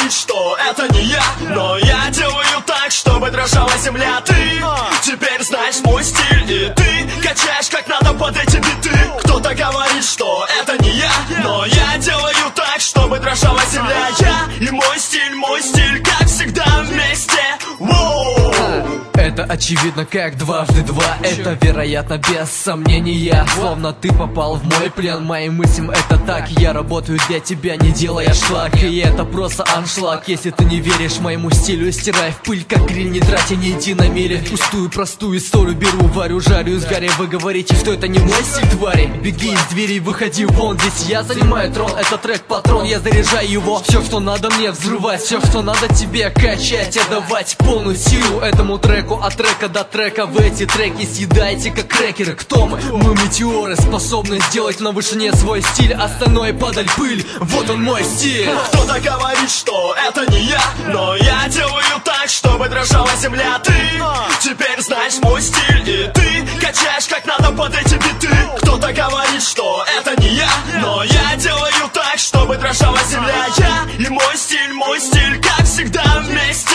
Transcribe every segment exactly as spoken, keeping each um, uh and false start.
говорит, что это не я, но я делаю так, чтобы дрожала земля. Ты теперь знаешь мой стиль, и ты качаешь как надо под эти биты. Кто-то говорит, что это не я, но я делаю так, чтобы дрожала земля. Я и мой стиль, мой стиль, как всегда вместе. Воу! Это очевидно как дважды два. Это вероятно без сомнения. Словно ты попал в мой плен. Моим мыслям это так. Я работаю для тебя, не делая шлак. И это просто аншлаг. Если ты не веришь моему стилю, стирай в пыль как гриль, не тратя ни единомили. Пустую простую историю беру, варю, жарю из гари. Вы говорите, что это не мой стиль, твари. Беги из двери, выходи вон. Здесь я занимаю трон, это трек патрон. Я заряжаю его, все что надо мне взрывать. Все что надо тебе качать, отдавать полную силу этому треку. От трека до трека в эти треки съедайте как крекеры. Кто мы? Мы метеоры, способны сделать на вышине свой стиль. Остальное падаль пыль, вот он мой стиль. Кто-то говорит, что это не я, но я делаю так, чтобы дрожала земля. Ты теперь знаешь мой стиль, и ты качаешь как надо под эти биты. Кто-то говорит, что это не я, но я делаю так, чтобы дрожала земля. Я и мой стиль, мой стиль, как всегда вместе.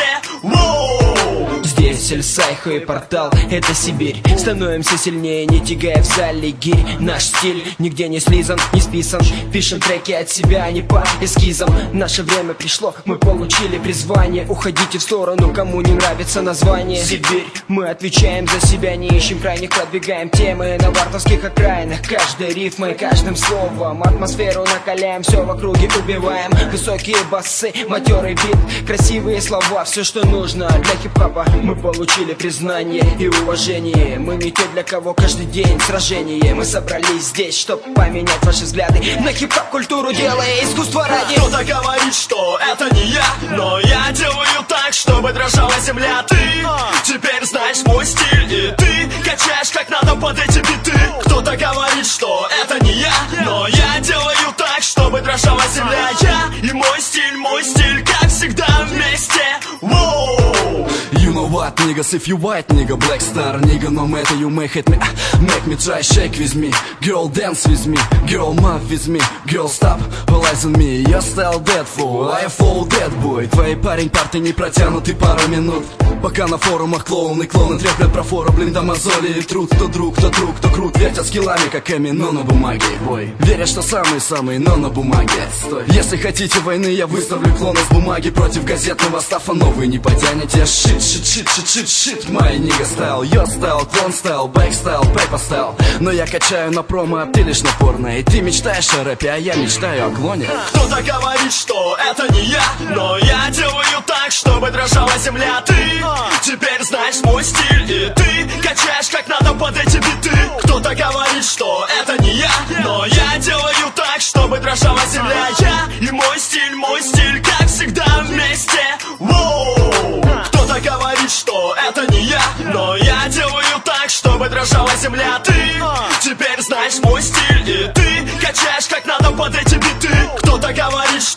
Воу! Здесь Эльсайхо и Портал, это Сибирь. Становимся сильнее, не тягая в зале гирь. Наш стиль нигде не слизан, не списан. Пишем треки от себя, а не по эскизам. Наше время пришло, мы получили призвание. Уходите в сторону, кому не нравится название. Сибирь, мы отвечаем за себя, не ищем крайних, продвигаем темы на вартовских окраинах. Каждой рифмой, каждым словом атмосферу накаляем, все в округе убиваем. Высокие басы, матерый бит, красивые слова, все что нужно для хип-хопа. Мы получили признание и уважение. Мы не те, для кого каждый день сражение. Мы собрались здесь, чтобы поменять ваши взгляды на хип-хоп культуру, делая искусство ради. Кто-то говорит, что это не я, но я делаю так, чтобы дрожала земля. Ты теперь знаешь мой стиль, и ты качаешь как надо под эти биты. Кто-то говорит, что это не я, но я делаю так, чтобы дрожала земля. Я и мой стиль, мой стиль, как всегда вместе. Воу! You know what, niggas, if you white, nigga, black star, nigga, no matter you may hate me, make me try, shake with me, girl, dance with me, girl, move with me, girl, stop, all eyes on me, your style dead fool, I fall dead boy. Твои парень парты не протянуты пару минут, пока на форумах клоуны, клоуны треплят про фору, блин, до мозоли и труд. Кто друг, кто друг, кто крут, вертят скиллами, как Эми, но на бумаге, бой. Верят, что самый-самый, но на бумаге, стой. Если хотите войны, я выставлю клона с бумаги против газетного стафа, но вы не потянете. Shit, shit, shit, shit, shit, shit, my nigga style, your style, клон стайл, бэк стайл, пеппер стайл. Но я качаю на промо, а ты лишь на порно. И ты мечтаешь о рэпе, а я мечтаю о клоне. Кто-то говорит, что это не я, но я делаю так, чтобы дрожала земля. Ты теперь знаешь мой стиль, и ты качаешь как надо под эти биты. Кто-то говорит, что это не я, но я делаю так, чтобы дрожала земля. Я и мой стиль, мой стиль, как всегда вместе. Воу! Кто-то говорит, что это не я, но я делаю так, чтобы дрожала земля. Ты теперь знаешь мой стиль, и ты качаешь как надо под эти биты. Кто-то говорит,